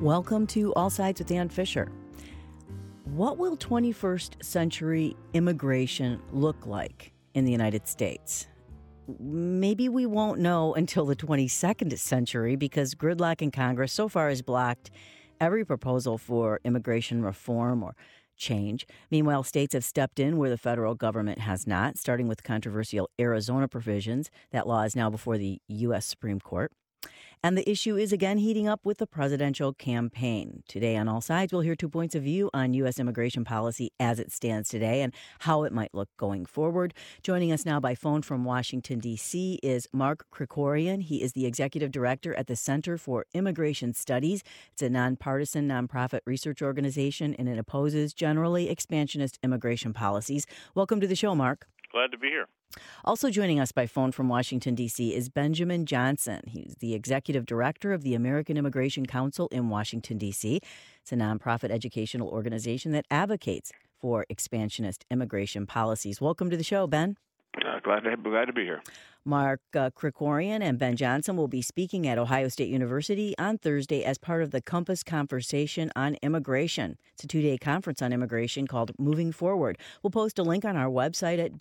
Welcome to All Sides with Dan Fisher. What will 21st century immigration look like in the United States? Maybe we won't know until the 22nd century because gridlock in Congress so far has blocked every proposal for immigration reform or change. Meanwhile, states have stepped in where the federal government has not, starting with controversial Arizona provisions. That law is now before the U.S. Supreme Court. And the issue is again heating up with the presidential campaign. Today on All Sides, we'll hear 2 points of view on U.S. immigration policy as it stands today and how it might look going forward. Joining us now by phone from Washington, D.C. is Mark Krikorian. He is the executive director at the Center for Immigration Studies. It's a nonpartisan, nonprofit research organization, and it opposes generally expansionist immigration policies. Welcome to the show, Mark. Glad to be here. Also joining us by phone from Washington, D.C. is Benjamin Johnson. He's the executive director of the American Immigration Council in Washington, D.C. It's a nonprofit educational organization that advocates for expansionist immigration policies. Welcome to the show, Ben. Glad to be here. Mark Krikorian and Ben Johnson will be speaking at Ohio State University on Thursday as part of the Compass Conversation on Immigration. It's a 2-day conference on immigration called Moving Forward. We'll post a link on our website at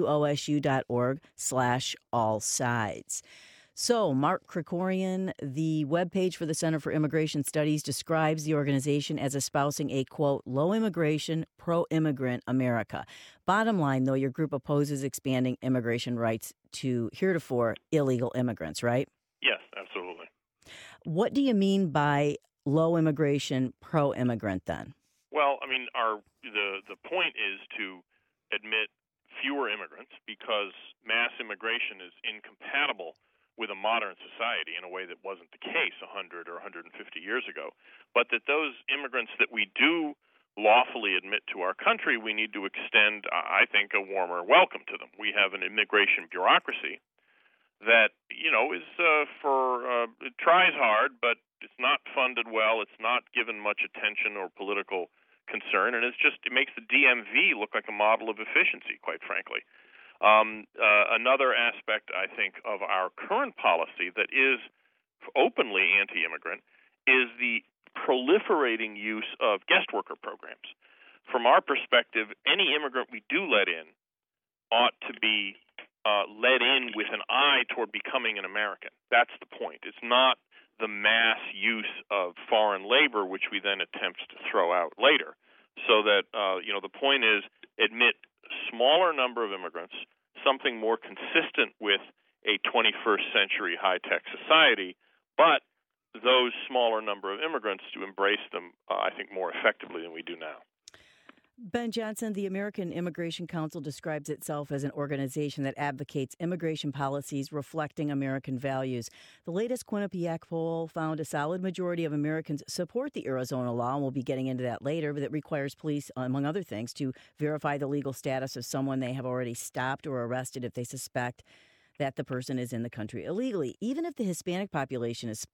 wosu.org/allsides. So, Mark Krikorian, the webpage for the Center for Immigration Studies describes the organization as espousing a, quote, low immigration, pro-immigrant America. Bottom line, though, your group opposes expanding immigration rights to heretofore illegal immigrants, right? Yes, absolutely. What do you mean by low immigration, pro-immigrant then? Well, I mean, the point is to admit fewer immigrants because mass immigration is incompatible with a modern society in a way that wasn't the case 100 or 150 years ago, but that those immigrants that we do lawfully admit to our country, we need to extend, I think, a warmer welcome to them. We have an immigration bureaucracy that, it tries hard, but it's not funded well. It's not given much attention or political concern, and it makes the DMV look like a model of efficiency, quite frankly. Another aspect, I think, of our current policy that is openly anti-immigrant is the proliferating use of guest worker programs. From our perspective, any immigrant we do let in ought to be let in with an eye toward becoming an American. That's the point. It's not the mass use of foreign labor, which we then attempt to throw out later. So that, the point is admit smaller number of immigrants, something more consistent with a 21st century high-tech society, but those smaller number of immigrants to embrace them, I think, more effectively than we do now. Ben Johnson, the American Immigration Council describes itself as an organization that advocates immigration policies reflecting American values. The latest Quinnipiac poll found a solid majority of Americans support the Arizona law, and we'll be getting into that later, but it requires police, among other things, to verify the legal status of someone they have already stopped or arrested if they suspect that the person is in the country illegally. Even if the Hispanic population is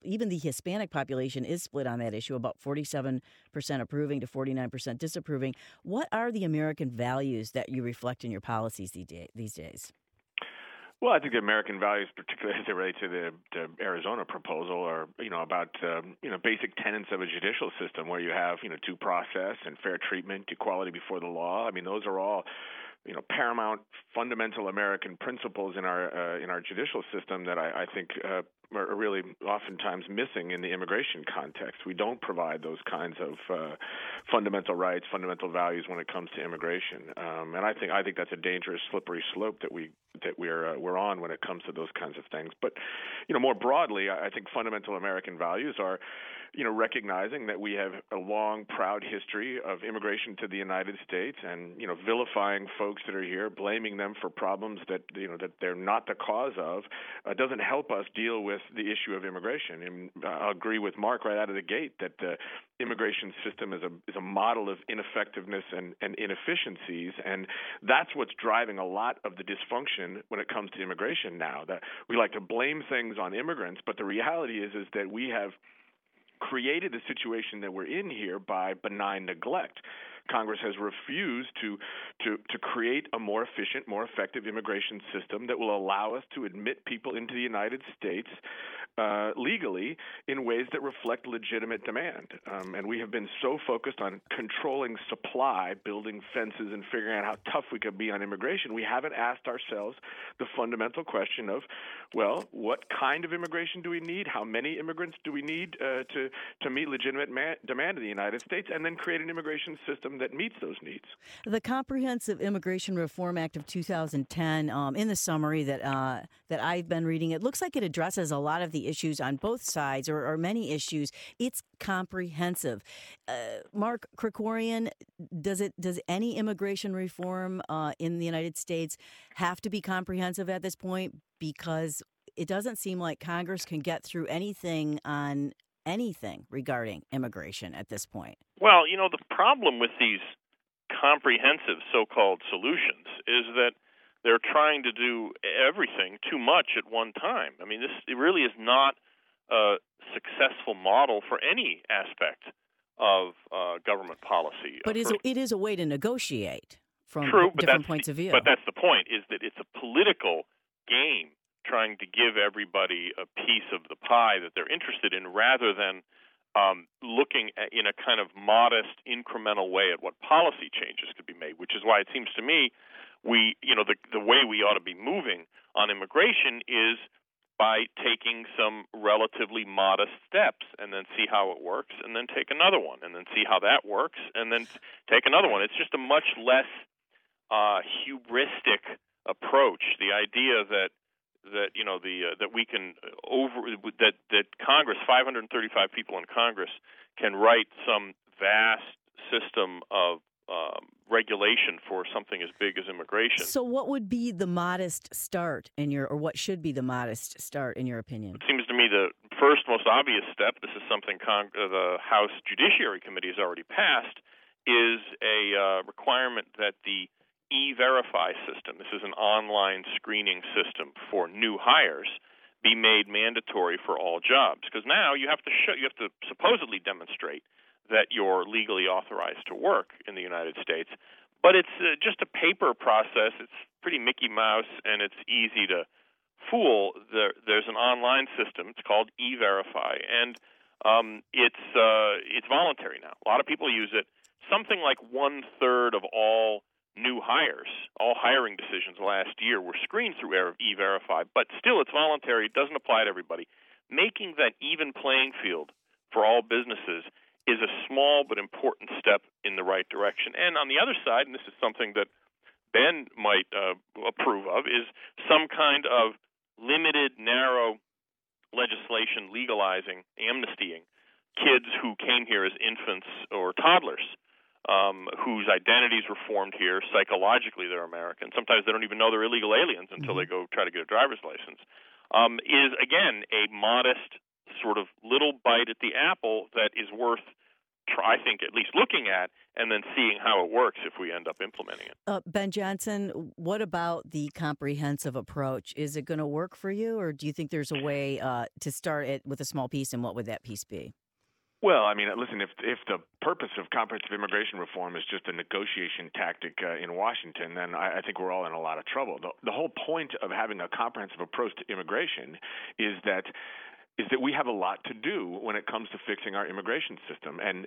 split on that issue, about 47% approving to 49% disapproving. What are the American values that you reflect in your policies these days? Well, I think the American values, particularly as they relate to the Arizona proposal, are about basic tenets of a judicial system where you have due process and fair treatment, equality before the law. I mean, those are all paramount, fundamental American principles in our judicial system that I think are really oftentimes missing in the immigration context. We don't provide those kinds of fundamental rights, fundamental values when it comes to immigration, and I think that's a dangerous, slippery slope that we're on when it comes to those kinds of things. But more broadly, I think fundamental American values are recognizing that we have a long, proud history of immigration to the United States, and vilifying folks that are here, blaming them for problems that that they're not the cause of, doesn't help us deal with the issue of immigration. And I agree with Mark right out of the gate that the immigration system is a model of ineffectiveness and inefficiencies, and that's what's driving a lot of the dysfunction when it comes to immigration now. That we like to blame things on immigrants, but the reality is that we have created the situation that we're in here by benign neglect. Congress has refused to create a more efficient, more effective immigration system that will allow us to admit people into the United States legally in ways that reflect legitimate demand. And we have been so focused on controlling supply, building fences, and figuring out how tough we could be on immigration, we haven't asked ourselves the fundamental question of, well, what kind of immigration do we need? How many immigrants do we need to meet legitimate demand in the United States? And then create an immigration system that meets those needs. The Comprehensive Immigration Reform Act of 2010, in the summary that I've been reading, it looks like it addresses a lot of the issues on both sides, or many issues. It's comprehensive. Mark Krikorian, does any immigration reform in the United States have to be comprehensive at this point? Because it doesn't seem like Congress can get through anything on anything regarding immigration at this point. Well, the problem with these comprehensive so-called solutions is that they're trying to do everything too much at one time. I mean, it really is not a successful model for any aspect of government policy. But it is a way to negotiate from different points of view. But that's the point, is that it's a political game trying to give everybody a piece of the pie that they're interested in, rather than looking at, in a kind of modest, incremental way at what policy changes could be made, which is why it seems to me the way we ought to be moving on immigration is by taking some relatively modest steps and then see how it works, and then take another one, and then see how that works, and then take another one. It's just a much less hubristic approach. The idea that we can that Congress, 535 people in Congress, can write some vast system of regulation for something as big as immigration. So what would be the modest start what should be the modest start in your opinion? It seems to me the first most obvious step, this is something the House Judiciary Committee has already passed, is a requirement that the E-Verify system, this is an online screening system for new hires, be made mandatory for all jobs. Because now you have to supposedly demonstrate that you're legally authorized to work in the United States. But it's just a paper process. It's pretty Mickey Mouse, and it's easy to fool. There's an online system. It's called E-Verify, and it's voluntary now. A lot of people use it. Something like 1/3 of all new hires, all hiring decisions last year were screened through E-Verify, but still it's voluntary. It doesn't apply to everybody. Making that even playing field for all businesses is a small but important step in the right direction. And on the other side, and this is something that Ben might approve of, is some kind of limited, narrow legislation legalizing, amnestying kids who came here as infants or toddlers, whose identities were formed here. Psychologically, they're American. Sometimes they don't even know they're illegal aliens until they go try to get a driver's license. Is, again, a modest sort of little bite at the apple that is worth, I think, at least looking at, and then seeing how it works if we end up implementing it. Ben Johnson, what about the comprehensive approach? Is it going to work for you, or do you think there's a way to start it with a small piece, and what would that piece be? Well, I mean, listen, if the purpose of comprehensive immigration reform is just a negotiation tactic in Washington, then I think we're all in a lot of trouble. The whole point of having a comprehensive approach to immigration is that we have a lot to do when it comes to fixing our immigration system. And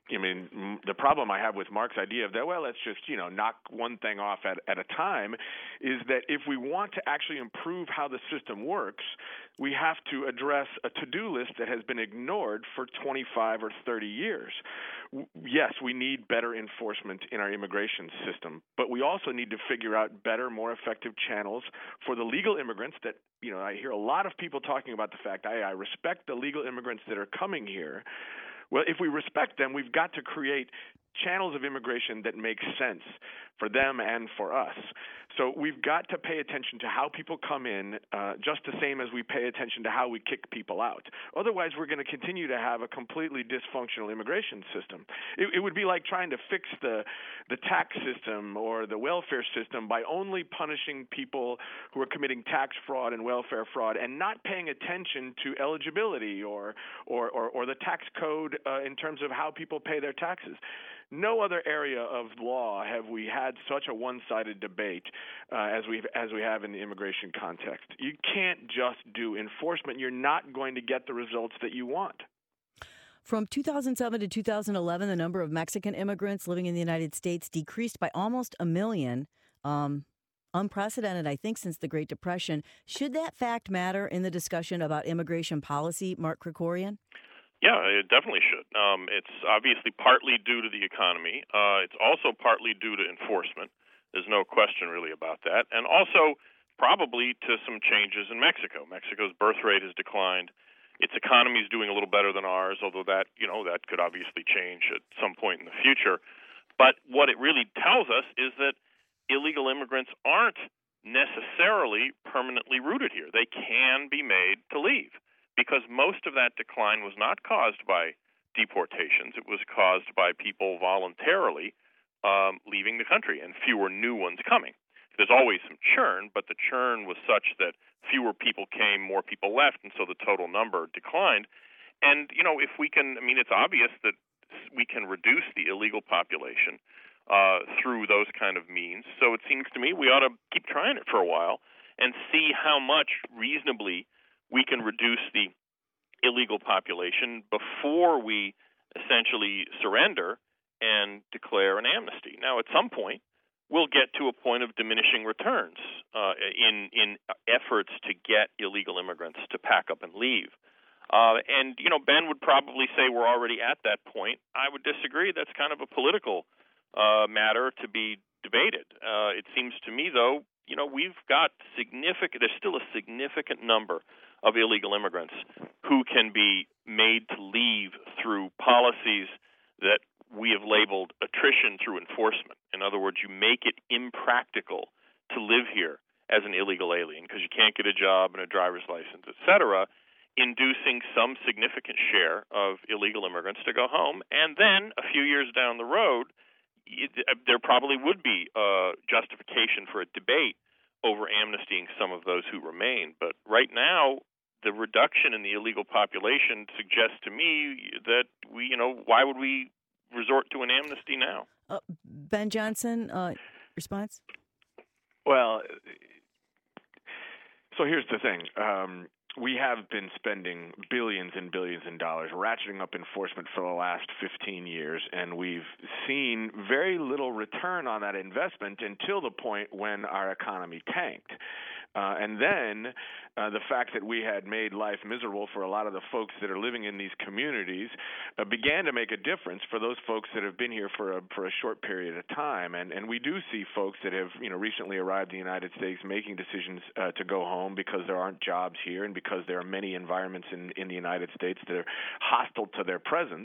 the problem I have with Mark's idea of that, well, let's just, knock one thing off at a time, is that if we want to actually improve how the system works, we have to address a to-do list that has been ignored for 25 or 30 years. Yes, we need better enforcement in our immigration system, but we also need to figure out better, more effective channels for the legal immigrants that, I hear a lot of people talking about the fact, I respect the legal immigrants that are coming here. Well, if we respect them, we've got to create channels of immigration that make sense for them and for us. So we've got to pay attention to how people come in, just the same as we pay attention to how we kick people out. Otherwise, we're going to continue to have a completely dysfunctional immigration system. It would be like trying to fix the tax system or the welfare system by only punishing people who are committing tax fraud and welfare fraud and not paying attention to eligibility or the tax code in terms of how people pay their taxes. no other area of law have we had such a one-sided debate as we have in the immigration context. You can't just do enforcement. You're not going to get the results that you want. From 2007 to 2011, the number of Mexican immigrants living in the United States decreased by almost 1 million. Unprecedented, I think, since the Great Depression. Should that fact matter in the discussion about immigration policy, Mark Krikorian? Yeah, it definitely should. It's obviously partly due to the economy. It's also partly due to enforcement. There's no question really about that. And also probably to some changes in Mexico. Mexico's birth rate has declined. Its economy is doing a little better than ours, although that could obviously change at some point in the future. But what it really tells us is that illegal immigrants aren't necessarily permanently rooted here. They can be made to leave, because most of that decline was not caused by deportations. It was caused by people voluntarily leaving the country and fewer new ones coming. There's always some churn, but the churn was such that fewer people came, more people left, and so the total number declined. And, if we can, it's obvious that we can reduce the illegal population through those kind of means. So it seems to me we ought to keep trying it for a while and see how much reasonably we can reduce the illegal population before we essentially surrender and declare an amnesty. Now, at some point, we'll get to a point of diminishing returns in efforts to get illegal immigrants to pack up and leave. And Ben would probably say we're already at that point. I would disagree. That's kind of a political matter to be debated. It seems to me, though, we've got there's still a significant number of illegal immigrants who can be made to leave through policies that we have labeled attrition through enforcement. In other words, you make it impractical to live here as an illegal alien because you can't get a job and a driver's license, et cetera, inducing some significant share of illegal immigrants to go home. And then a few years down the road, there probably would be justification for a debate over amnestying some of those who remain. But right now, the reduction in the illegal population suggests to me that why would we resort to an amnesty now? Ben Johnson, response? Well, so here's the thing. We have been spending billions and billions of dollars ratcheting up enforcement for the last 15 years, and we've seen very little return on that investment until the point when our economy tanked. And then the fact that we had made life miserable for a lot of the folks that are living in these communities began to make a difference for those folks that have been here for a short period of time. And we do see folks that have recently arrived in the United States making decisions to go home because there aren't jobs here and because there are many environments in the United States that are hostile to their presence.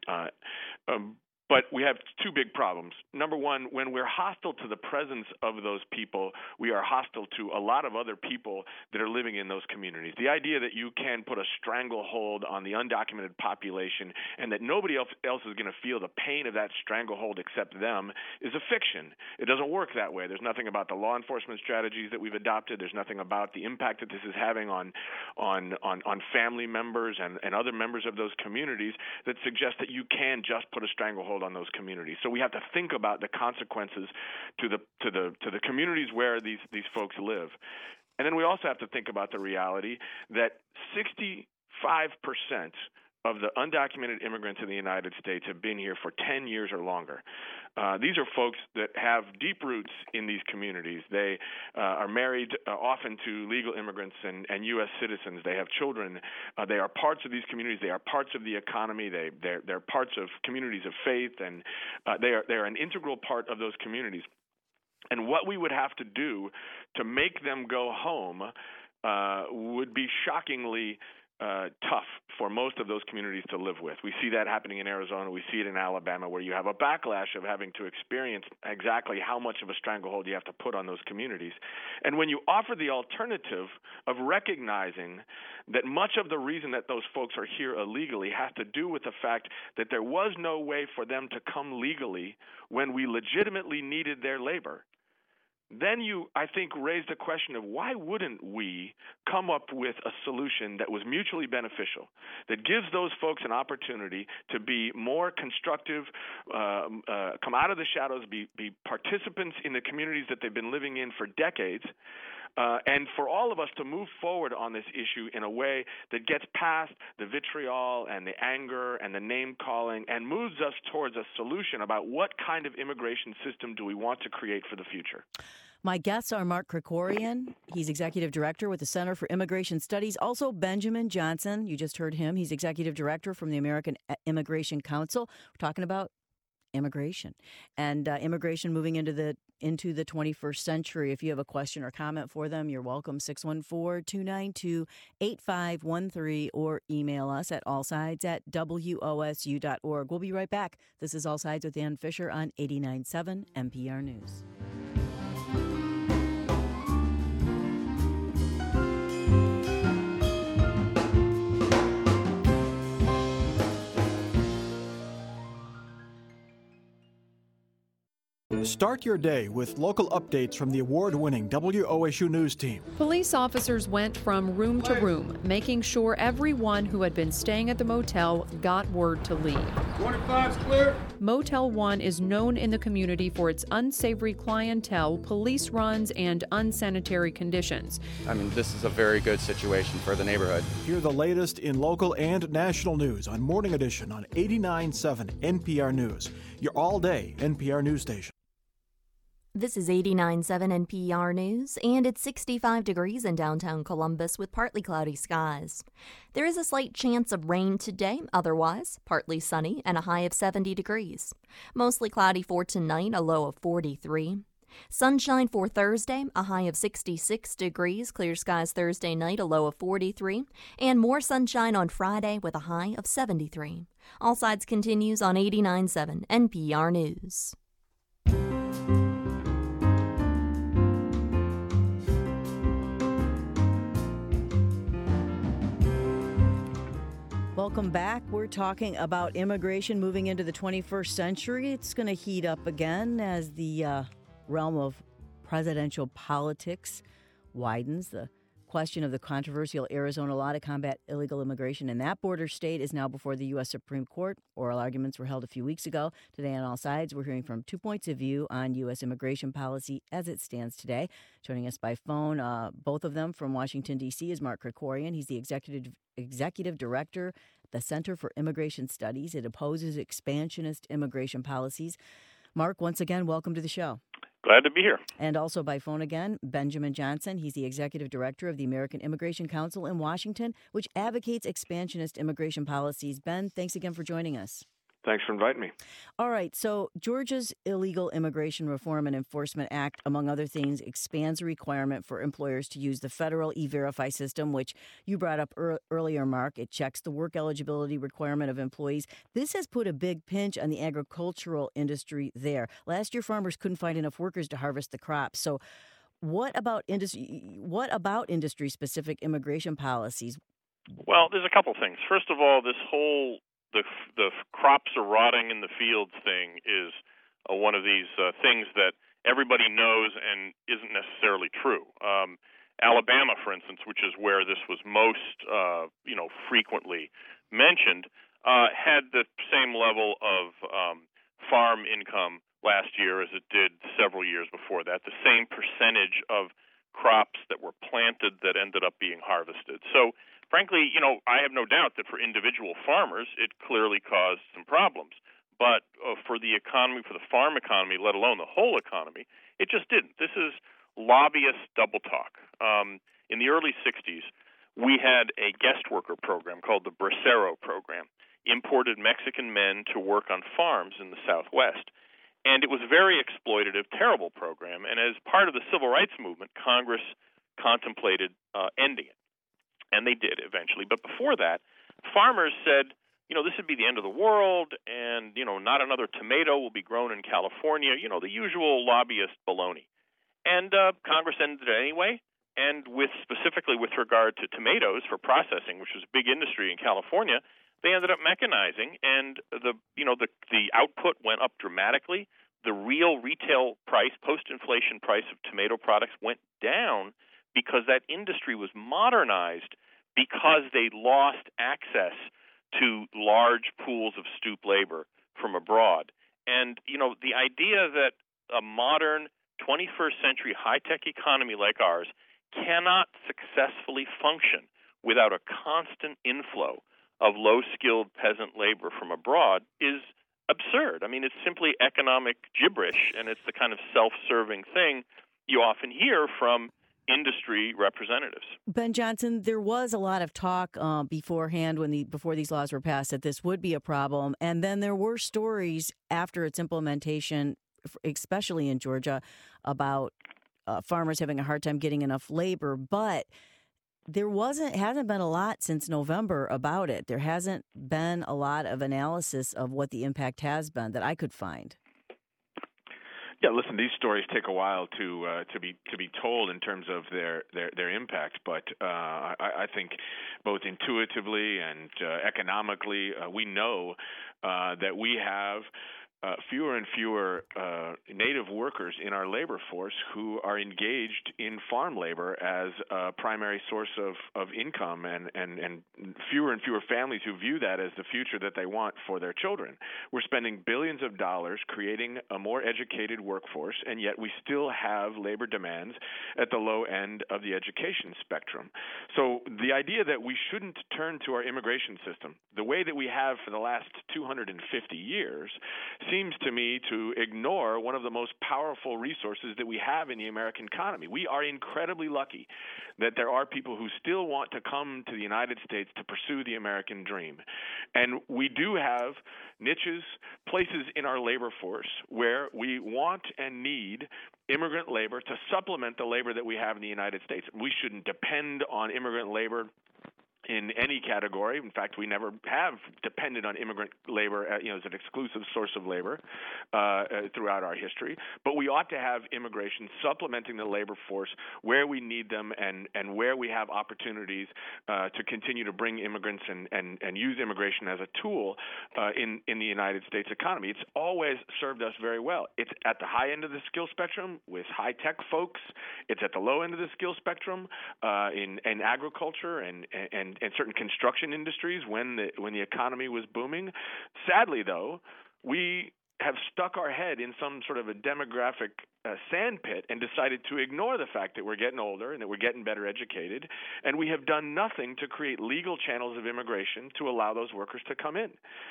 But we have two big problems. Number one, when we're hostile to the presence of those people, we are hostile to a lot of other people that are living in those communities. The idea that you can put a stranglehold on the undocumented population and that nobody else is going to feel the pain of that stranglehold except them is a fiction. It doesn't work that way. There's nothing about the law enforcement strategies that we've adopted. There's nothing about the impact that this is having on family members and other members of those communities that suggest that you can just put a stranglehold on those communities. So we have to think about the consequences to the communities where these folks live. And then we also have to think about the reality that 65% of the undocumented immigrants in the United States have been here for 10 years or longer. These are folks that have deep roots in these communities. They are married often to legal immigrants and U.S. citizens. They have children. They are parts of these communities. They are parts of the economy. They're parts of communities of faith, and they are an integral part of those communities. And what we would have to do to make them go home would be shockingly tough for most of those communities to live with. We see that happening in Arizona. We see it in Alabama, where you have a backlash of having to experience exactly how much of a stranglehold you have to put on those communities. And when you offer the alternative of recognizing that much of the reason that those folks are here illegally has to do with the fact that there was no way for them to come legally when we legitimately needed their labor, then you, I think, raised the question of why wouldn't we come up with a solution that was mutually beneficial, that gives those folks an opportunity to be more constructive, come out of the shadows, be participants in the communities that they've been living in for decades, and for all of us to move forward on this issue in a way that gets past the vitriol and the anger and the name-calling and moves us towards a solution about what kind of immigration system do we want to create for the future. My guests are Mark Krikorian. He's Executive Director with the Center for Immigration Studies. Also, Benjamin Johnson. You just heard him. He's Executive Director from the American Immigration Council. We're talking about immigration and immigration moving into the 21st century. If you have a question or comment for them, you're welcome. 614-292-8513 or email us at allsides@wosu.org. We'll be right back. This is All Sides with Dan Fisher on 89.7 NPR News. Start your day with local updates from the award-winning WOSU News team. Police officers went from room to room, making sure everyone who had been staying at the motel got word to leave. 25's clear. Motel 1 is known in the community for its unsavory clientele, police runs, and unsanitary conditions. I mean, this is a very good situation for the neighborhood. Hear the latest in local and national news on Morning Edition on 89.7 NPR News, your all-day NPR news station. This is 89.7 NPR News, and it's 65 degrees in downtown Columbus with partly cloudy skies. There is a slight chance of rain today, otherwise partly sunny and a high of 70 degrees. Mostly cloudy for tonight, a low of 43. Sunshine for Thursday, a high of 66 degrees. Clear skies Thursday night, a low of 43. And more sunshine on Friday with a high of 73. All Sides continues on 89.7 NPR News. Welcome back. We're talking about immigration moving into the 21st century. It's going to heat up again as the realm of presidential politics widens. The question of the controversial Arizona law to combat illegal immigration in that border state is now before the U.S. Supreme Court. Oral arguments were held a few weeks ago. Today on All Sides, we're hearing from two points of view on U.S. immigration policy as it stands today. Joining us by phone, both of them from Washington, D.C., is Mark Krikorian. He's the Executive Director at the Center for Immigration Studies. It opposes expansionist immigration policies. Mark, once again, welcome to the show. Glad to be here. And also by phone again, Benjamin Johnson. He's the Executive Director of the American Immigration Council in Washington, which advocates expansionist immigration policies. Ben, thanks again for joining us. Thanks for inviting me. All right. So Georgia's Illegal Immigration Reform and Enforcement Act, among other things, expands a requirement for employers to use the federal E-Verify system, which you brought up earlier, Mark. It checks the work eligibility requirement of employees. This has put a big pinch on the agricultural industry there. Last year, farmers couldn't find enough workers to harvest the crops. So what about industry-specific immigration policies? Well, there's a couple things. First of all, this whole the crops are rotting in the fields thing is one of these things that everybody knows and isn't necessarily true. Alabama, for instance, which is where this was most frequently mentioned, had the same level of farm income last year as it did several years before that, the same percentage of crops that were planted that ended up being harvested. So frankly, I have no doubt that for individual farmers, it clearly caused some problems. But for the economy, for the farm economy, let alone the whole economy, it just didn't. This is lobbyist double talk. In the early 60s, we had a guest worker program called the Bracero program, imported Mexican men to work on farms in the Southwest. And it was a very exploitative, terrible program. And as part of the civil rights movement, Congress contemplated ending it. And they did eventually. But before that, farmers said, this would be the end of the world, and, not another tomato will be grown in California, the usual lobbyist baloney. And Congress ended it anyway, and specifically with regard to tomatoes for processing, which was a big industry in California, they ended up mechanizing, and the output went up dramatically. the real retail price, post-inflation price of tomato products went down because that industry was modernized because they lost access to large pools of stoop labor from abroad. And, the idea that a modern 21st century high-tech economy like ours cannot successfully function without a constant inflow of low-skilled peasant labor from abroad is absurd. I mean, it's simply economic gibberish, and it's the kind of self-serving thing you often hear from industry representatives. Ben Johnson, there was a lot of talk beforehand before these laws were passed that this would be a problem, and then there were stories after its implementation, especially in Georgia, about farmers having a hard time getting enough labor, but there hasn't been a lot since November about it. There hasn't been a lot of analysis of what the impact has been that I could find. Yeah, listen, these stories take a while to be told in terms of their impact, but I think both intuitively and economically, we know that we have fewer and fewer native workers in our labor force who are engaged in farm labor as a primary source of income, and fewer and fewer families who view that as the future that they want for their children. We're spending billions of dollars creating a more educated workforce, and yet we still have labor demands at the low end of the education spectrum. So the idea that we shouldn't turn to our immigration system the way that we have for the last 250 years seems to me to ignore one of the most powerful resources that we have in the American economy. We are incredibly lucky that there are people who still want to come to the United States to pursue the American dream. And we do have niches, places in our labor force where we want and need immigrant labor to supplement the labor that we have in the United States. We shouldn't depend on immigrant labor in any category. In fact, we never have depended on immigrant labor as an exclusive source of labor throughout our history. But we ought to have immigration supplementing the labor force where we need them and where we have opportunities to continue to bring immigrants and use immigration as a tool in the United States economy. It's always served us very well. It's at the high end of the skill spectrum with high-tech folks. It's at the low end of the skill spectrum in agriculture and certain construction industries when the economy was booming. Sadly, though, we have stuck our head in some sort of a demographic sandpit and decided to ignore the fact that we're getting older and that we're getting better educated, and we have done nothing to create legal channels of immigration to allow those workers to come in.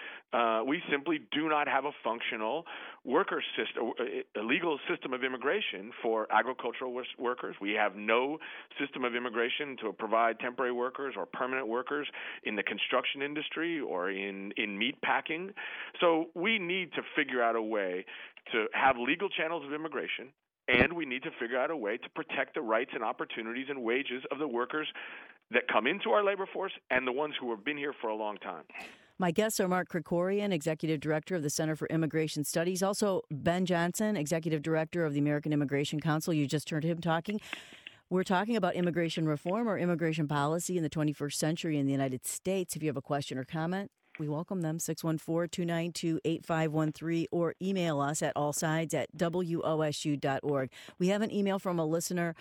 We simply do not have a functional worker system, a legal system of immigration for agricultural workers. We have no system of immigration to provide temporary workers or permanent workers in the construction industry or in meat packing. So we need to figure out a way to have legal channels of immigration, and we need to figure out a way to protect the rights and opportunities and wages of the workers that come into our labor force and the ones who have been here for a long time. My guests are Mark Krikorian, Executive Director of the Center for Immigration Studies, also Ben Johnson, Executive Director of the American Immigration Council. You just heard him talking. We're talking about immigration reform or immigration policy in the 21st century in the United States. If you have a question or comment, we welcome them, 614-292-8513, or email us at allsides@wosu.org. We have an email from a listener.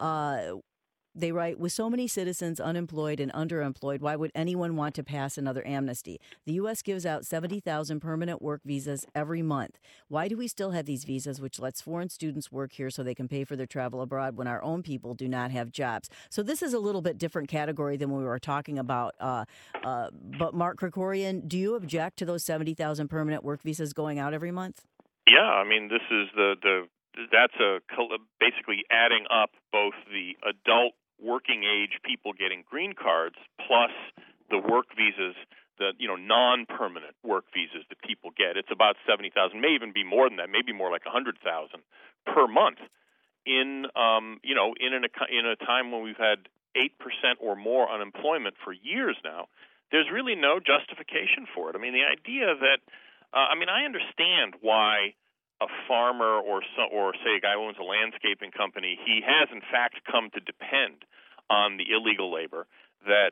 They write, with so many citizens unemployed and underemployed, why would anyone want to pass another amnesty? The U.S. gives out 70,000 permanent work visas every month. Why do we still have these visas, which lets foreign students work here so they can pay for their travel abroad when our own people do not have jobs? So this is a little bit different category than we were talking about. But Mark Krikorian, do you object to those 70,000 permanent work visas going out every month? Yeah, I mean, this is that's basically adding up both the adult working age people getting green cards plus the work visas, the non-permanent work visas that people get. It's about 70,000, may even be more than that, maybe more like 100,000 per month in a time when we've had 8% or more unemployment for years now. There's really no justification for it. I mean, the idea that I understand why a farmer or say a guy who owns a landscaping company, he has in fact come to depend on the illegal labor that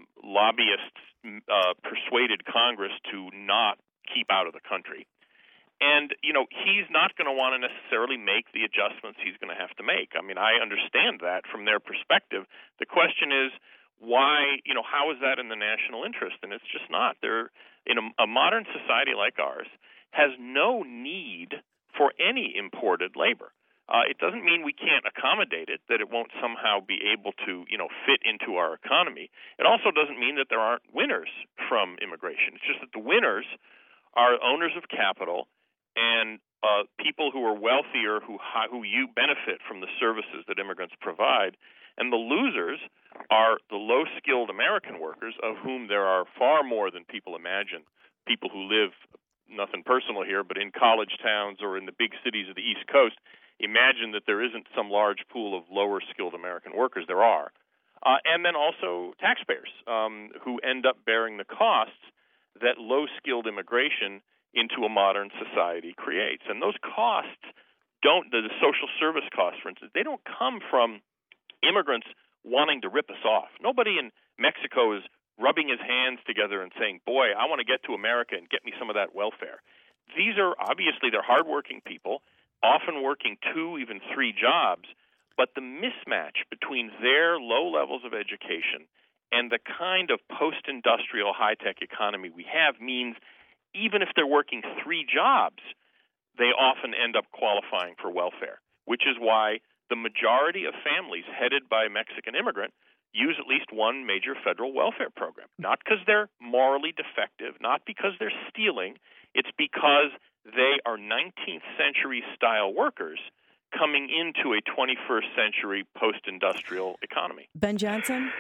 lobbyists persuaded Congress to not keep out of the country. And, he's not going to want to necessarily make the adjustments he's going to have to make. I mean, I understand that from their perspective. The question is, why, how is that in the national interest? And it's just not. In a modern society like ours has no need for any imported labor. It doesn't mean we can't accommodate it, that it won't somehow be able to, fit into our economy. It also doesn't mean that there aren't winners from immigration. It's just that the winners are owners of capital and people who are wealthier who you benefit from the services that immigrants provide. And the losers are the low-skilled American workers, of whom there are far more than people imagine, people who live, nothing personal here, but in college towns or in the big cities of the East Coast. Imagine that there isn't some large pool of lower-skilled American workers. There are. And then also taxpayers who end up bearing the costs that low-skilled immigration into a modern society creates. And those costs the social service costs, for instance, they don't come from immigrants wanting to rip us off. Nobody in Mexico is rubbing his hands together and saying, boy, I want to get to America and get me some of that welfare. These are obviously, they're hardworking people, often working 2, even 3 jobs, but the mismatch between their low levels of education and the kind of post-industrial high-tech economy we have means even if they're working 3 jobs, they often end up qualifying for welfare, which is why the majority of families headed by a Mexican immigrant use at least one major federal welfare program. Not because they're morally defective, not because they're stealing. It's because they are 19th century style workers coming into a 21st century post-industrial economy. Ben Johnson?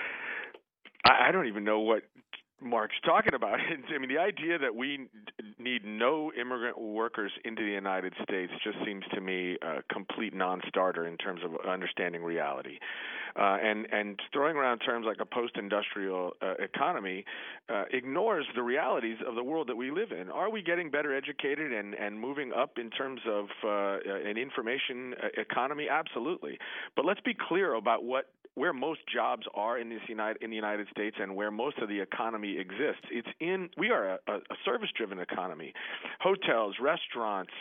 I don't even know what Mark's talking about. I mean, the idea that we need no immigrant workers into the United States just seems to me a complete non-starter in terms of understanding reality. And throwing around terms like a post-industrial economy ignores the realities of the world that we live in. Are we getting better educated and moving up in terms of an information economy? Absolutely. But let's be clear about where most jobs are in the United States and where most of the economy exists. We are a service-driven economy. Hotels, restaurants,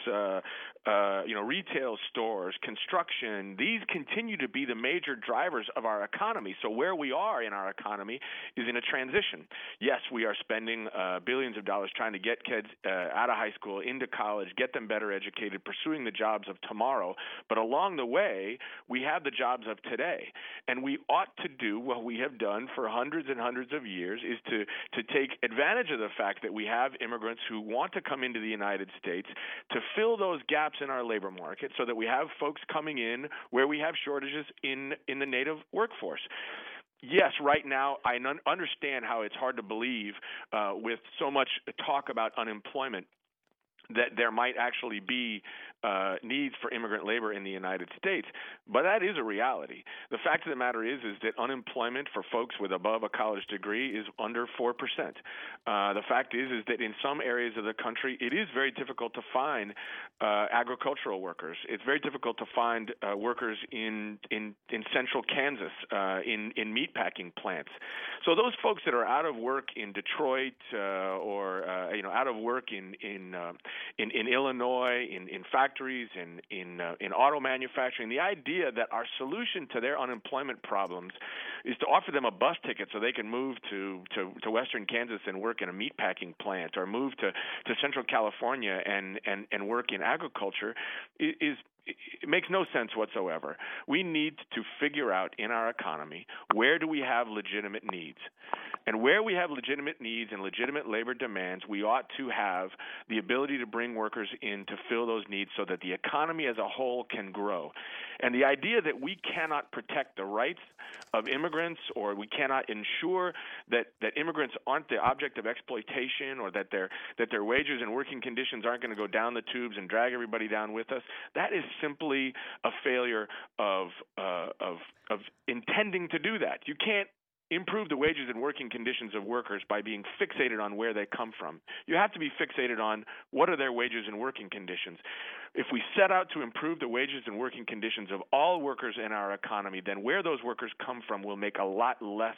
retail stores, construction, these continue to be the major drivers of our economy. So where we are in our economy is in a transition. Yes, we are spending billions of dollars trying to get kids out of high school, into college, get them better educated, pursuing the jobs of tomorrow. But along the way, we have the jobs of today. And we ought to do what we have done for hundreds and hundreds of years, is to take advantage of the fact that we have immigrants who want to come into the United States, to fill those gaps in our labor market so that we have folks coming in where we have shortages in the native workforce. Yes, right now I understand how it's hard to believe with so much talk about unemployment that there might actually be needs for immigrant labor in the United States, but that is a reality. The fact of the matter is that unemployment for folks with above a college degree is under 4%. The fact is that in some areas of the country, it is very difficult to find agricultural workers. It's very difficult to find workers in central Kansas, in meatpacking plants. So those folks that are out of work in Detroit or out of work in Illinois, in factories, in auto manufacturing, the idea that our solution to their unemployment problems is to offer them a bus ticket so they can move to western Kansas and work in a meatpacking plant, or move to central California and work in agriculture it makes no sense whatsoever. We need to figure out in our economy, where do we have legitimate needs? And where we have legitimate needs and legitimate labor demands, we ought to have the ability to bring workers in to fill those needs so that the economy as a whole can grow. And the idea that we cannot protect the rights of immigrants, or we cannot ensure that immigrants aren't the object of exploitation, or that their wages and working conditions aren't going to go down the tubes and drag everybody down with us, that is simply a failure of intending to do that. You can't improve the wages and working conditions of workers by being fixated on where they come from. You have to be fixated on what are their wages and working conditions. If we set out to improve the wages and working conditions of all workers in our economy, then where those workers come from will make a lot less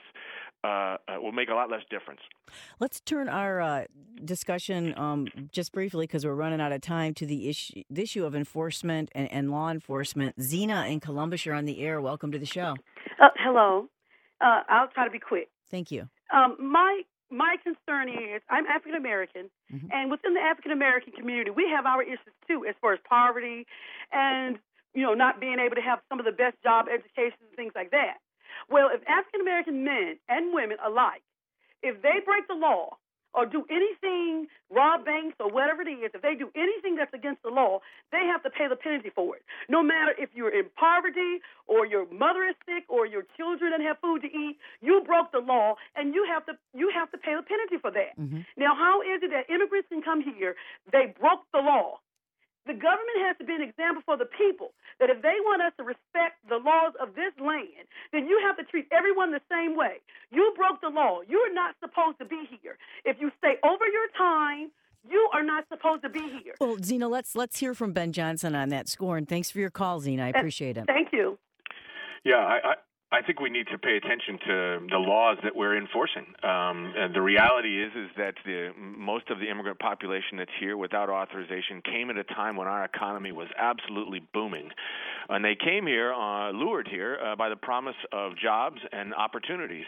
difference. Let's turn our discussion just briefly, because we're running out of time, to the issue of enforcement and law enforcement. Zena in Columbus, you're on the air. Welcome to the show. Hello. I'll try to be quick. Thank you. My concern is I'm African American, and within the African American community, we have our issues too, as far as poverty and not being able to have some of the best job educations and things like that. Well, if African American men and women alike, if they break the law or do anything, rob banks or whatever it is, if they do anything that's against the law, they have to pay the penalty for it. No matter if you're in poverty or your mother is sick or your children don't have food to eat, you broke the law and you have to pay the penalty for that. Now, how is it that immigrants can come here? They broke the law. The government has to be an example for the people, that if they want us to respect the laws of this land, then you have to treat everyone the same way. You broke the law. You're not supposed to be here. If you stay over your time, you are not supposed to be here. Well, Zena, let's hear from Ben Johnson on that score, and thanks for your call, Zena. I appreciate it. Thank you. Yeah, I think we need to pay attention to the laws that we're enforcing. The reality is that most of the immigrant population that's here without authorization came at a time when our economy was absolutely booming. And they came here, lured here by the promise of jobs and opportunities.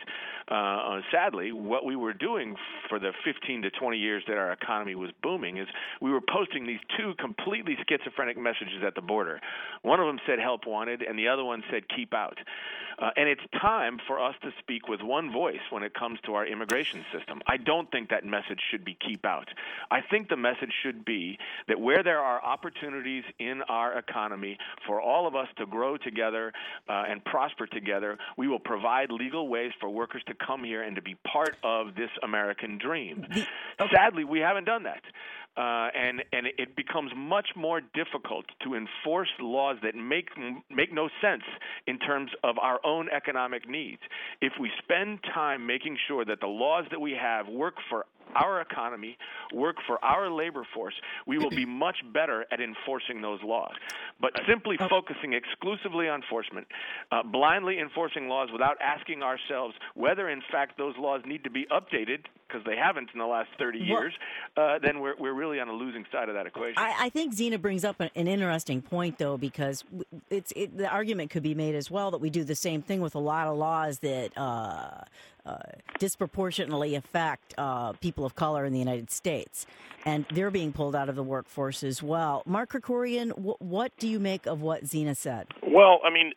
Sadly, what we were doing for the 15 to 20 years that our economy was booming is we were posting these two completely schizophrenic messages at the border. One of them said help wanted, and the other one said keep out. And it's time for us to speak with one voice when it comes to our immigration system. I don't think that message should be keep out. I think the message should be that where there are opportunities in our economy for all of us to grow together and prosper together, we will provide legal ways for workers to come here and to be part of this American dream. Sadly, we haven't done that. And it becomes much more difficult to enforce laws that make no sense in terms of our own economic needs. If we spend time making sure that the laws that we have work for our economy, work for our labor force, we will be much better at enforcing those laws. But simply focusing exclusively on enforcement, blindly enforcing laws without asking ourselves whether, in fact, those laws need to be updated, because they haven't in the last 30 years, then we're really on a losing side of that equation. I think Zena brings up an interesting point, though, because the argument could be made as well that we do the same thing with a lot of laws that disproportionately affect people of color in the United States, and they're being pulled out of the workforce as well. Mark Krikorian, what do you make of what Zena said? Well, I mean,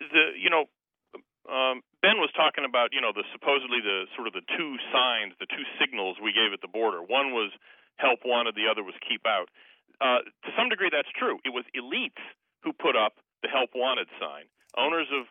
Ben was talking about, supposedly the two signs, the two signals we gave at the border. One was help wanted, the other was keep out. To some degree, that's true. It was elites who put up the help wanted sign. Owners of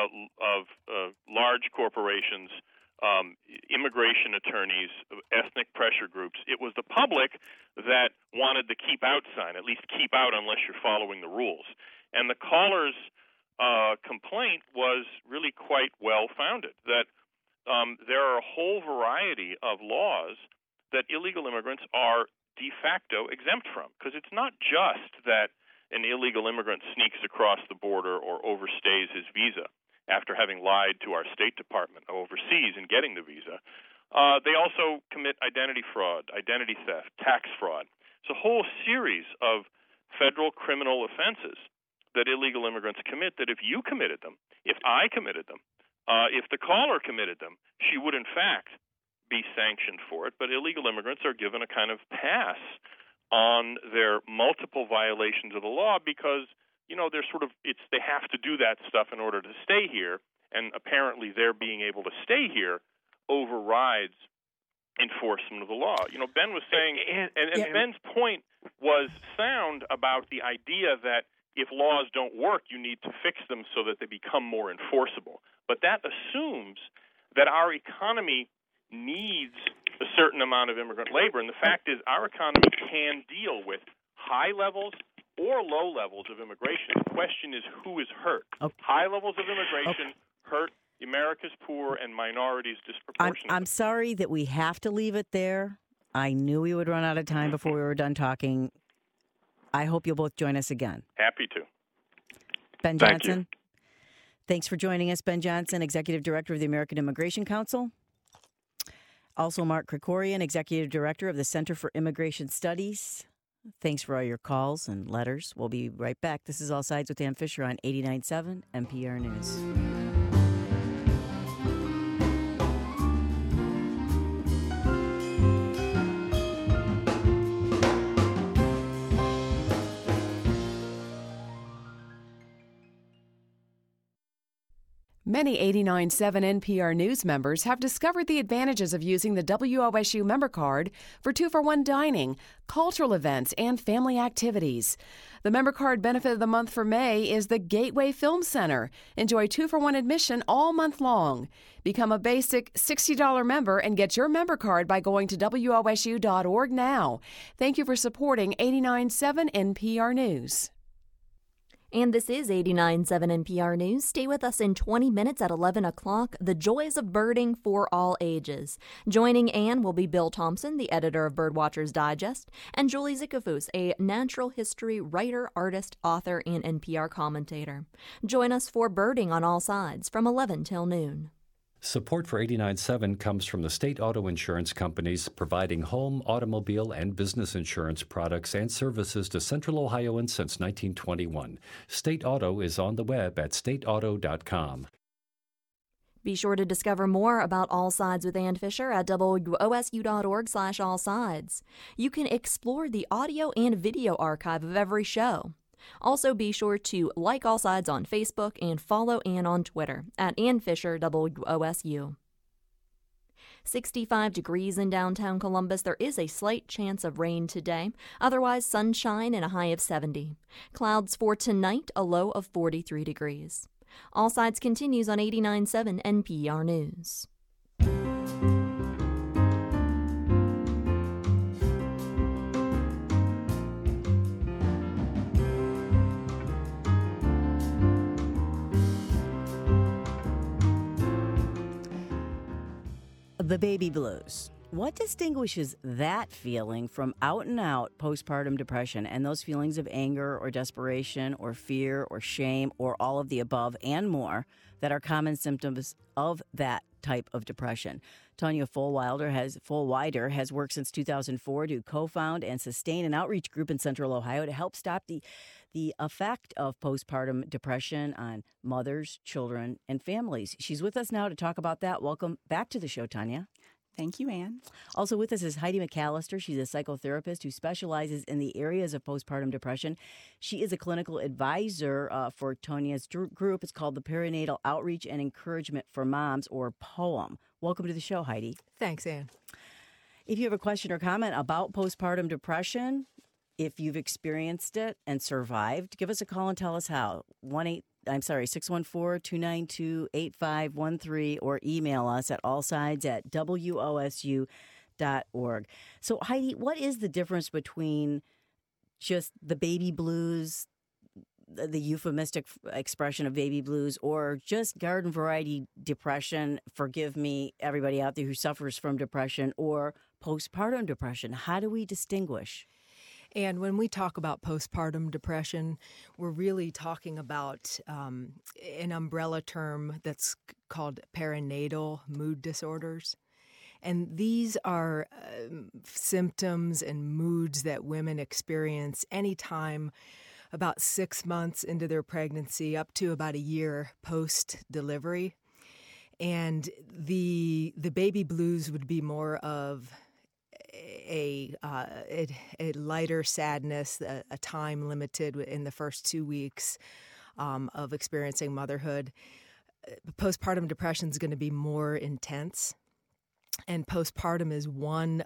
large corporations, immigration attorneys, ethnic pressure groups. It was the public that wanted the keep out sign, at least keep out unless you're following the rules. And the caller's complaint was really quite well-founded, that there are a whole variety of laws that illegal immigrants are de facto exempt from, because it's not just that an illegal immigrant sneaks across the border or overstays his visa after having lied to our State Department overseas in getting the visa. They also commit identity fraud, identity theft, tax fraud. It's a whole series of federal criminal offenses that illegal immigrants commit that if you committed them, if I committed them, if the caller committed them, she would in fact be sanctioned for it. But illegal immigrants are given a kind of pass on their multiple violations of the law because they're they have to do that stuff in order to stay here, and apparently their being able to stay here overrides enforcement of the law. Ben was saying, and Ben's point was sound about the idea that if laws don't work, you need to fix them so that they become more enforceable. But that assumes that our economy needs a certain amount of immigrant labor, and the fact is our economy can deal with high levels or low levels of immigration. The question is who is hurt. High levels of immigration hurt America's poor and minorities disproportionately. I'm sorry that we have to leave it there. I knew we would run out of time before we were done talking. I hope you'll both join us again. Happy to. Ben Johnson. Thanks for joining us, Ben Johnson, Executive Director of the American Immigration Council. Also, Mark Krikorian, Executive Director of the Center for Immigration Studies. Thanks for all your calls and letters. We'll be right back. This is All Sides with Ann Fisher on 89.7 NPR News. Many 89.7 NPR News members have discovered the advantages of using the WOSU member card for 2-for-1 dining, cultural events, and family activities. The member card benefit of the month for May is the Gateway Film Center. Enjoy 2-for-1 admission all month long. Become a basic $60 member and get your member card by going to WOSU.org now. Thank you for supporting 89.7 NPR News. And this is 89.7 NPR News. Stay with us in 20 minutes at 11 o'clock. The joys of birding for all ages. Joining Ann will be Bill Thompson, the editor of Birdwatchers Digest, and Julie Zickafoos, a natural history writer, artist, author, and NPR commentator. Join us for Birding on All Sides from 11 till noon. Support for 89.7 comes from the state auto insurance companies providing home, automobile, and business insurance products and services to Central Ohioans since 1921. State Auto is on the web at stateauto.com. Be sure to discover more about All Sides with Ann Fisher at wosu.org/allsides. You can explore the audio and video archive of every show. Also, be sure to like All Sides on Facebook and follow Ann on Twitter at Ann Fisher WOSU. 65 degrees in downtown Columbus. There is a slight chance of rain today. Otherwise, sunshine and a high of 70. Clouds for tonight, a low of 43 degrees. All Sides continues on 89.7 NPR News. The baby blues. What distinguishes that feeling from out-and-out postpartum depression and those feelings of anger or desperation or fear or shame or all of the above and more that are common symptoms of that type of depression? Tanya Fullwider has worked since 2004 to co-found and sustain an outreach group in Central Ohio to help stop the effect of postpartum depression on mothers, children, and families. She's with us now to talk about that. Welcome back to the show, Tanya. Thank you, Ann. Also with us is Heidi McAllister. She's a psychotherapist who specializes in the areas of postpartum depression. She is a clinical advisor for Tanya's group. It's called the Perinatal Outreach and Encouragement for Moms, or POEM. Welcome to the show, Heidi. Thanks, Ann. If you have a question or comment about postpartum depression, if you've experienced it and survived, give us a call and tell us how. 614-292-8513 or email us at allsides@wosu.org. So, Heidi, what is the difference between just the baby blues, the euphemistic expression of baby blues, or just garden variety depression? Forgive me, everybody out there who suffers from depression, or postpartum depression. How do we distinguish? And when we talk about postpartum depression, we're really talking about an umbrella term that's called perinatal mood disorders. And these are symptoms and moods that women experience anytime about 6 months into their pregnancy up to about a year post-delivery. And the baby blues would be more of a lighter sadness, a time limited in the first 2 weeks of experiencing motherhood. Postpartum depression is going to be more intense, and postpartum is one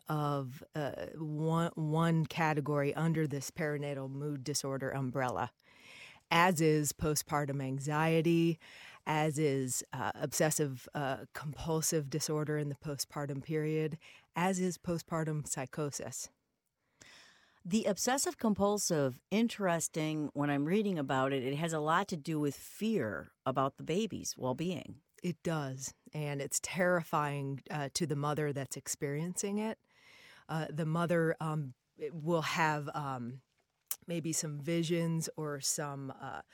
category under this perinatal mood disorder umbrella, as is postpartum anxiety, as is obsessive compulsive disorder in the postpartum period, as is postpartum psychosis. The obsessive compulsive, interesting, when I'm reading about it, it has a lot to do with fear about the baby's well-being. It does, and it's terrifying to the mother that's experiencing it. The mother will have maybe some visions or some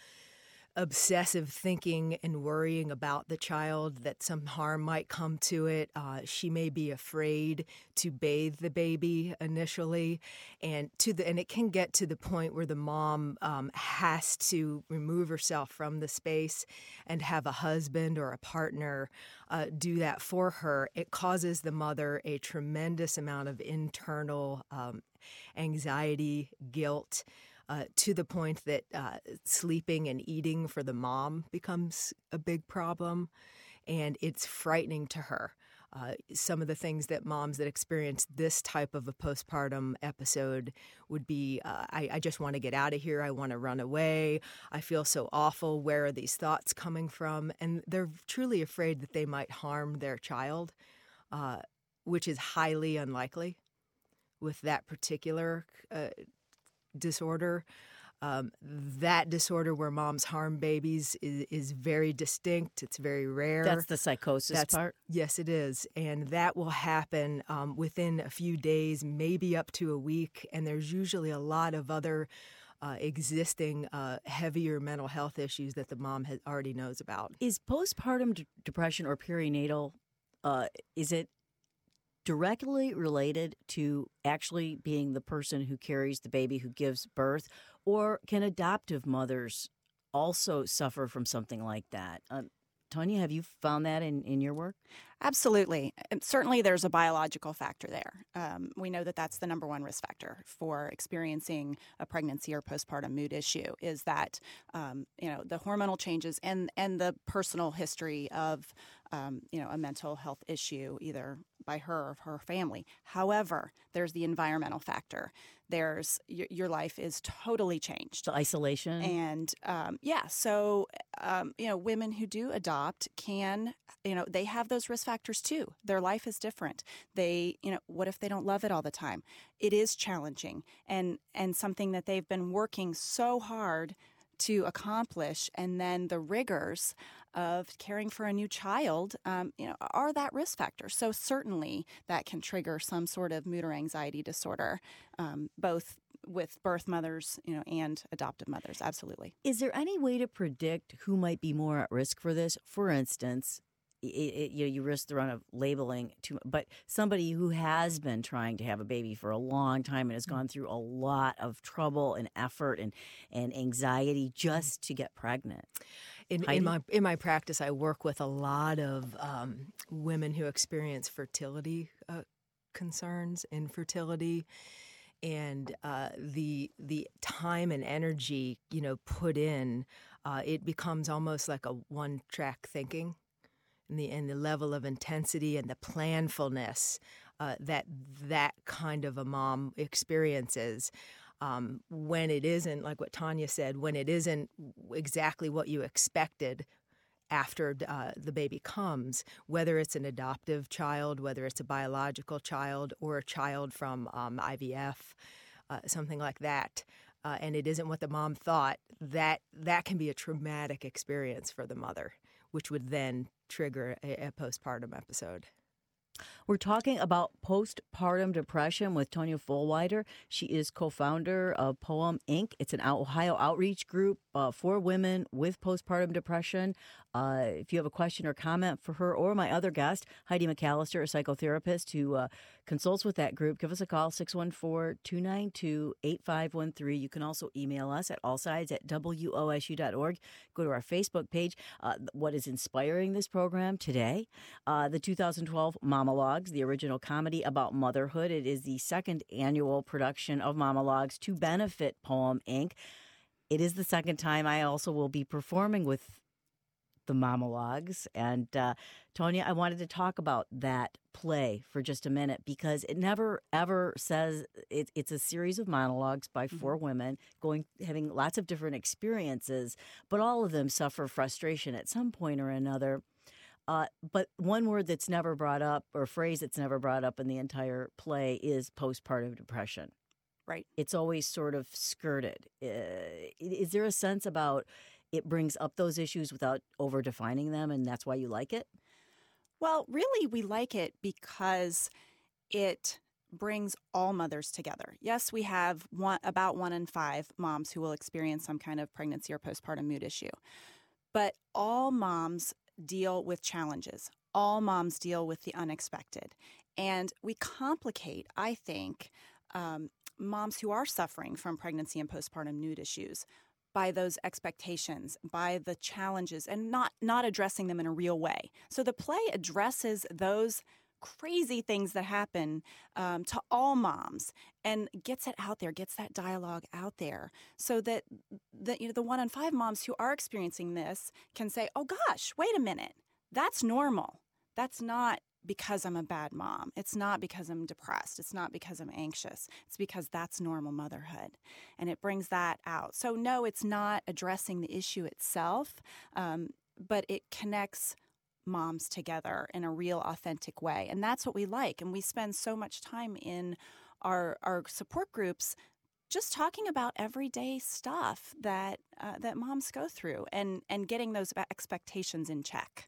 obsessive thinking and worrying about the child, that some harm might come to it. She may be afraid to bathe the baby initially, and it can get to the point where the mom has to remove herself from the space and have a husband or a partner do that for her. It causes the mother a tremendous amount of internal anxiety, guilt, to the point that sleeping and eating for the mom becomes a big problem, and it's frightening to her. Some of the things that moms that experience this type of a postpartum episode would be, I just want to get out of here. I want to run away. I feel so awful. Where are these thoughts coming from? And they're truly afraid that they might harm their child, which is highly unlikely with that particular disorder. That disorder where moms harm babies is very distinct. It's very rare. That's the psychosis part? Yes, it is. And that will happen within a few days, maybe up to a week. And there's usually a lot of other existing heavier mental health issues that the mom already knows about. Is postpartum depression or perinatal, is it directly related to actually being the person who carries the baby, who gives birth, or can adoptive mothers also suffer from something like that? Tanya, have you found that in your work? Absolutely. Certainly there's a biological factor there. We know that that's the number one risk factor for experiencing a pregnancy or postpartum mood issue, is that the hormonal changes and the personal history of a mental health issue, either by her or her family. However, there's the environmental factor. There's your life is totally changed. The isolation. And so women who do adopt can, they have those risk factors too. Their life is different. They, what if they don't love it all the time? It is challenging and something that they've been working so hard to accomplish, and then the rigors of caring for a new child, are that risk factor. So certainly that can trigger some sort of mood or anxiety disorder, both with birth mothers, and adoptive mothers. Absolutely. Is there any way to predict who might be more at risk for this? For instance, you risk the run of labeling but somebody who has been trying to have a baby for a long time and has gone through a lot of trouble and effort and anxiety just to get pregnant. In my practice, I work with a lot of women who experience fertility concerns, infertility, and the time and energy put in. It becomes almost like a one-track thinking. And the level of intensity and the planfulness that kind of a mom experiences when it isn't, like what Tanya said, when it isn't exactly what you expected after the baby comes, whether it's an adoptive child, whether it's a biological child, or a child from IVF, something like that. And it isn't what the mom thought, that can be a traumatic experience for the mother, which would then trigger a postpartum episode. We're talking about postpartum depression with Tonya Fullwider. She is co-founder of Poem Inc. It's an Ohio outreach group for women with postpartum depression. If you have a question or comment for her or my other guest, Heidi McAllister, a psychotherapist who consults with that group, give us a call, 614-292-8513. You can also email us at allsides@wosu.org. Go to our Facebook page. What is inspiring this program today? The 2012 Monologues, the original comedy about motherhood. It is the second annual production of Monologues to benefit Poem Inc. It is the second time I also will be performing with the Monologues. And Tonya, I wanted to talk about that play for just a minute because it never, ever says it's a series of monologues by four women having lots of different experiences, but all of them suffer frustration at some point or another. But one word that's never brought up, or phrase that's never brought up in the entire play, is postpartum depression. Right. It's always sort of skirted. Is there a sense about it brings up those issues without over defining them, and that's why you like it? Well, really, we like it because it brings all mothers together. Yes, we have about 1 in 5 moms who will experience some kind of pregnancy or postpartum mood issue. But all moms deal with challenges. All moms deal with the unexpected. And we complicate, I think, moms who are suffering from pregnancy and postpartum mood issues by those expectations, by the challenges, and not addressing them in a real way. So the play addresses those crazy things that happen to all moms and gets it out there, gets that dialogue out there, so that the 1 in 5 moms who are experiencing this can say, "Oh gosh, wait a minute, that's normal. That's not because I'm a bad mom. It's not because I'm depressed. It's not because I'm anxious. It's because that's normal motherhood." And it brings that out. So no, it's not addressing the issue itself, but it connects moms together in a real authentic way. And that's what we like. And we spend so much time in our support groups just talking about everyday stuff that moms go through and getting those expectations in check.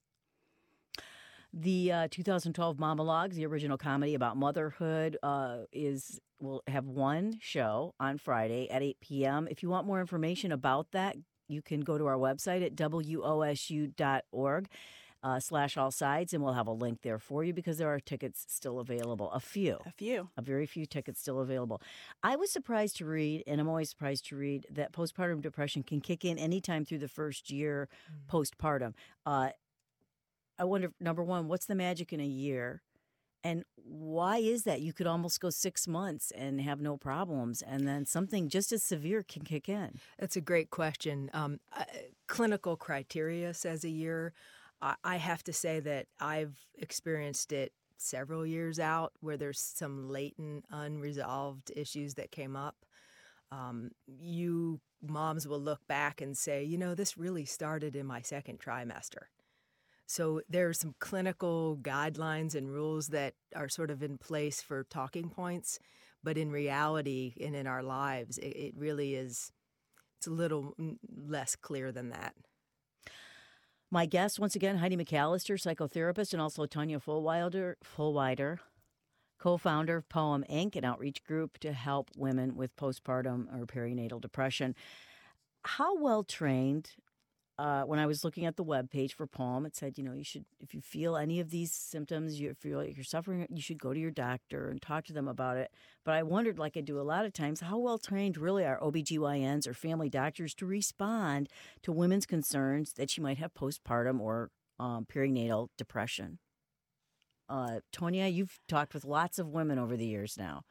The 2012 Monologues, the original comedy about motherhood, will have one show on Friday at 8 p.m. If you want more information about that, you can go to our website at wosu.org. /all sides, and we'll have a link there for you because there are tickets still available. A very few tickets still available. I was surprised to read, and I'm always surprised to read, that postpartum depression can kick in anytime through the first year postpartum. I wonder, number one, what's the magic in a year? And why is that? You could almost go 6 months and have no problems, and then something just as severe can kick in. That's a great question. Clinical criteria says a year. I have to say that I've experienced it several years out where there's some latent, unresolved issues that came up. You moms will look back and say, this really started in my second trimester. So there are some clinical guidelines and rules that are sort of in place for talking points, but in reality and in our lives, it really is, it's a little less clear than that. My guest, once again, Heidi McAllister, psychotherapist, and also Tanya Fullwider, co-founder of Poem Inc., an outreach group to help women with postpartum or perinatal depression. How well trained? When I was looking at the webpage for Poem, it said, you should, if you feel any of these symptoms, you feel like you're suffering, you should go to your doctor and talk to them about it. But I wondered, like I do a lot of times, how well trained really are OBGYNs or family doctors to respond to women's concerns that she might have postpartum or perinatal depression? Tonya, you've talked with lots of women over the years now.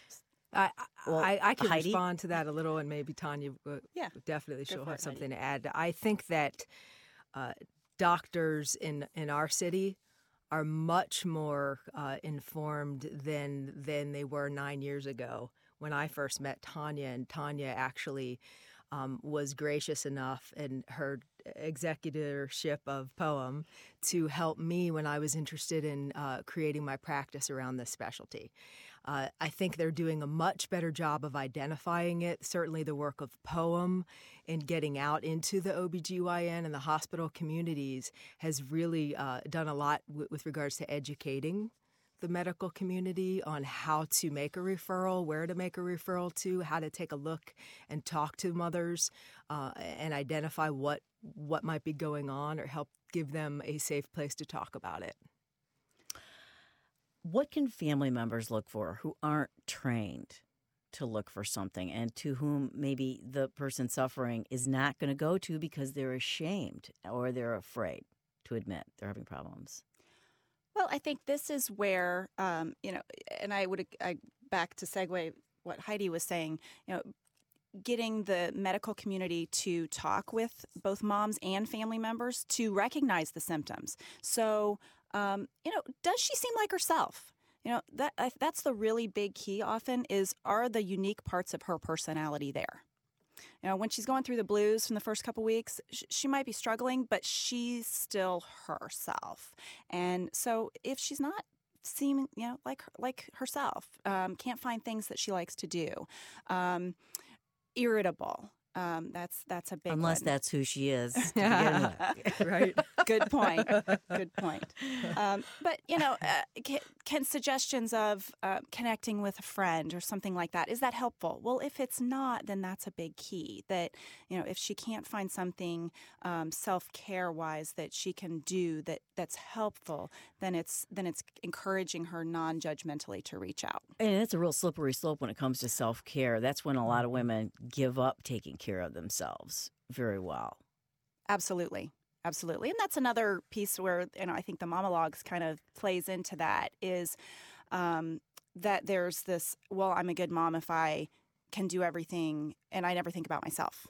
I can Heidi? respond to that a little, and maybe Tanya, definitely she'll have something to add. I think that doctors in our city are much more informed than they were 9 years ago when I first met Tanya, and Tanya actually was gracious enough in her executorship of Poem to help me when I was interested in creating my practice around this specialty. I think they're doing a much better job of identifying it. Certainly the work of Poem in getting out into the OBGYN and the hospital communities has really done a lot with regards to educating the medical community on how to make a referral, where to make a referral to, how to take a look and talk to mothers and identify what might be going on or help give them a safe place to talk about it. What can family members look for who aren't trained to look for something and to whom maybe the person suffering is not going to go to because they're ashamed or they're afraid to admit they're having problems? Well, I think this is where, and I back to segue what Heidi was saying, getting the medical community to talk with both moms and family members to recognize the symptoms. So, does she seem like herself? That's the really big key often are the unique parts of her personality there? When she's going through the blues from the first couple weeks, she might be struggling, but she's still herself. And so if she's not seeming, like herself, can't find things that she likes to do, irritable, That's a big Unless one. that's who she is to begin with. Right. Good point. Good point. But, can suggestions of connecting with a friend or something like that, is that helpful? Well, if it's not, then that's a big key. That, if she can't find something self-care wise that she can do that's helpful, then it's encouraging her non-judgmentally to reach out. And it's a real slippery slope when it comes to self-care. That's when a lot of women give up taking care of themselves very well. Absolutely. Absolutely. And that's another piece where, I think the Momologues kind of plays into that is that there's this, well, I'm a good mom if I can do everything and I never think about myself.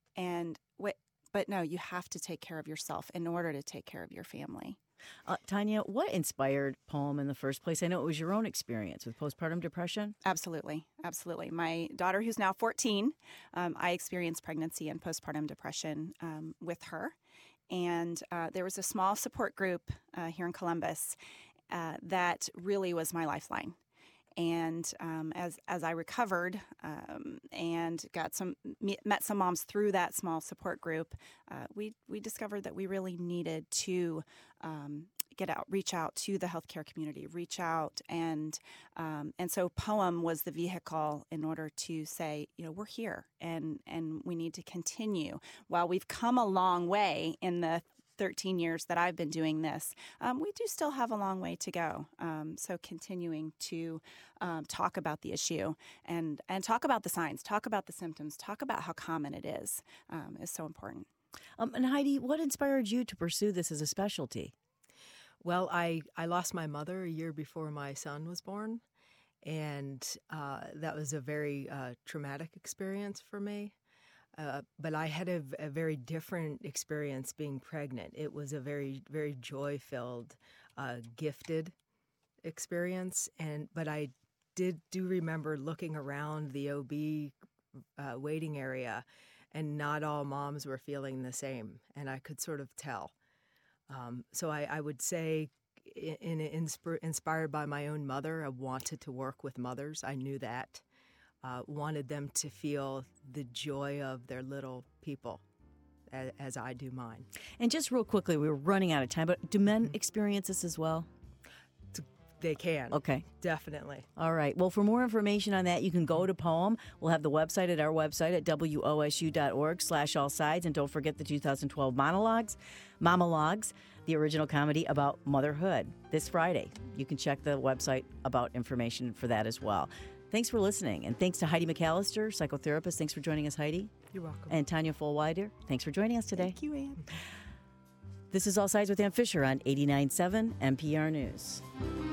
But no, you have to take care of yourself in order to take care of your family. Tanya, what inspired Poem in the first place? I know it was your own experience with postpartum depression. Absolutely. Absolutely. My daughter, who's now 14, I experienced pregnancy and postpartum depression with her. And there was a small support group here in Columbus that really was my lifeline. And as I recovered and met some moms through that small support group, we discovered that we really needed to reach out to the healthcare community, and so Poem was the vehicle in order to say, we're here and we need to continue. While we've come a long way in the 13 years that I've been doing this, we do still have a long way to go. So continuing to talk about the issue and talk about the signs, talk about the symptoms, talk about how common it is so important. And Heidi, what inspired you to pursue this as a specialty? Well, I lost my mother a year before my son was born, and that was a very traumatic experience for me. But I had a very different experience being pregnant. It was a very, very joy-filled, gifted experience. But I do remember looking around the OB waiting area, and not all moms were feeling the same, and I could sort of tell. So I would say, inspired by my own mother, I wanted to work with mothers. I knew that. Wanted them to feel the joy of their little people as I do mine. And just real quickly, we're running out of time, but do men experience this as well? They can. Okay. Definitely. All right. Well, for more information on that, you can go to Poem. We'll have the website at our website at wosu.org/allsides. And don't forget the 2012 Momologues, the original comedy about motherhood, this Friday. You can check the website about information for that as well. Thanks for listening. And thanks to Heidi McAllister, psychotherapist. Thanks for joining us, Heidi. You're welcome. And Tanya Fullwider. Thanks for joining us today. Thank you, Ann. This is All Sides with Ann Fisher on 89.7 NPR News.